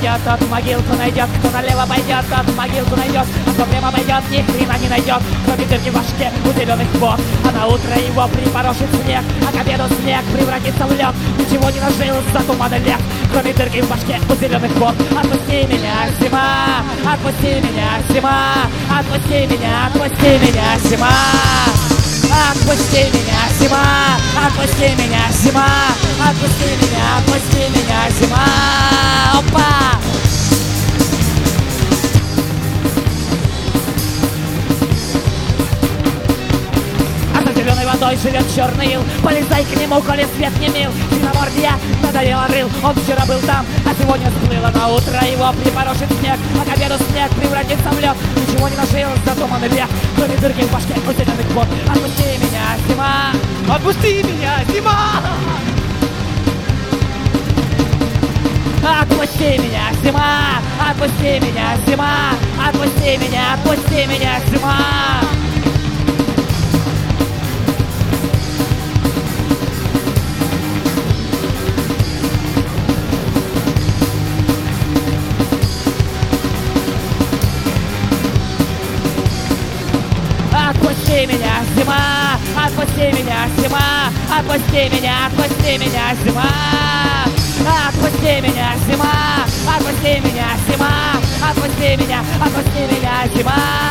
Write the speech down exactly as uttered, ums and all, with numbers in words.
пойдет, тот в могилку найдет. Кто налево пойдет, тот в могилку найдет. А кто прямо пойдет, ни хрена не найдет. Кроме дырки в башке у зеленых вод. А на утро его припорошит снег. А к обеду снег превратится в лед. Ничего не нажил за тумана лет. Кроме дырки в башке у зеленых вод. Отпусти меня, зима, отпусти меня, зима, отпусти меня, отпусти меня, зима. Отпусти меня, зима, отпусти меня, зима, отпусти меня, отпусти меня, зима. Опа! А за зеленой водой живет черный ил. Полезай к нему, коли свет не мил. Синомордия надоело рыл. Он вчера был там, а сегодня сплыло. На утро его припорошит снег. А к обеду снег превратится в лед. Ничего не нашил, зато он век. Кроме дырки в башке у зеленых вод. Отпусти меня, зима, отпусти меня, зима. Отпусти меня, зима, отпусти меня, зима, отпусти меня, отпусти меня, зима. Отпусти меня, зима, отпусти меня, зима, отпусти меня, отпусти меня, зима. Отпусти меня, зима, отпусти меня, зима, отпусти меня, отпусти меня, зима.